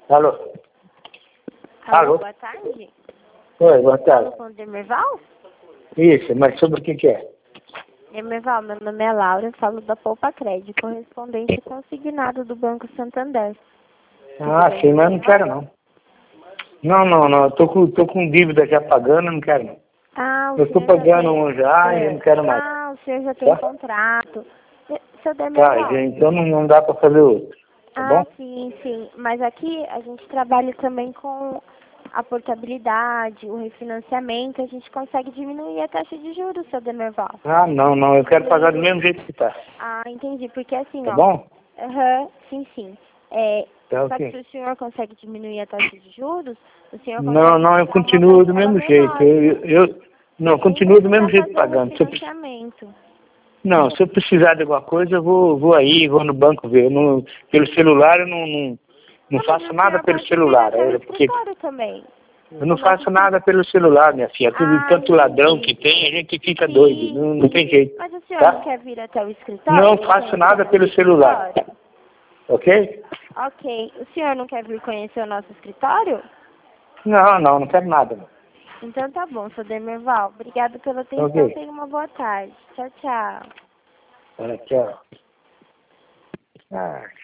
Alô? Alô? Boa tarde. Oi, boa tarde. Falo com o Demerval? Isso, mas sobre o que que é? Demerval, meu nome é Laura, eu falo da Poupa Crédito, correspondente consignado do Banco Santander. Ah, sim, mas eu não quero não. Não, eu tô com dívida já pagando, eu não quero não. Ah, o Eu tô senhor já pagando tem... um já e eu não quero mais. Ah, o senhor já tem Tá? contrato. Seu Tá, Demerval? gente, então não dá pra fazer outro, tá Ah, bom? sim. Mas aqui a gente trabalha também com a portabilidade, o refinanciamento, a gente consegue diminuir a taxa de juros, seu Demerval. Ah, não, eu quero pagar do mesmo jeito que tá. Ah, entendi, porque assim, Tá ó... bom? Aham, sim. Tá Só que se ok. o senhor consegue diminuir a taxa de juros, o senhor consegue Não, eu pagar uma continuo do parcela mesmo jeito. menor. Não, Nem continuo do mesmo precisa jeito fazer o pagando. refinanciamento. Não, se eu precisar de alguma coisa, eu vou no banco ver. Pelo celular eu não Não, mas faço o nada senhor pelo pode vir celular. até o Porque escritório também. eu não O nosso faço nada pelo celular, minha filha. Tudo, Ah, tanto ladrão entendi. que tem, a gente fica doido. Sim. Não tem jeito. Mas o senhor não Tá? quer vir até o escritório? Não faço Conhecer nada o nosso pelo celular. escritório? Ok? Ok. O senhor não quer vir conhecer o nosso escritório? Não quero nada. Não. Então tá bom, seu Demerval. Obrigada pela atenção. Ok. Tenha uma boa tarde. Tchau. Tchau. Ah.